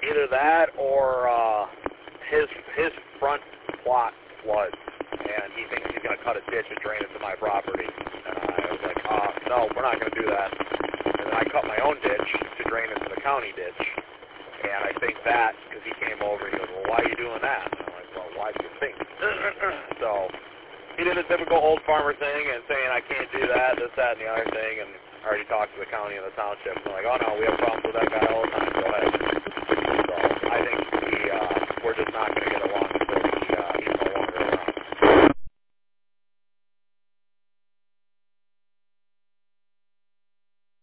either that or his front plot floods, and he thinks he's going to cut a ditch and drain into my property. And I was like, no, we're not going to do that. And then I cut my own ditch to drain into the county ditch. And I think that, because he came over and he goes, well, why are you doing that? And I'm like, well, why do you think? So he did a typical old farmer thing and saying, I can't do that, this, that, and the other thing. And I already talked to the county and the township. And I'm like, oh, no, we have problems with that guy all the time. Go ahead.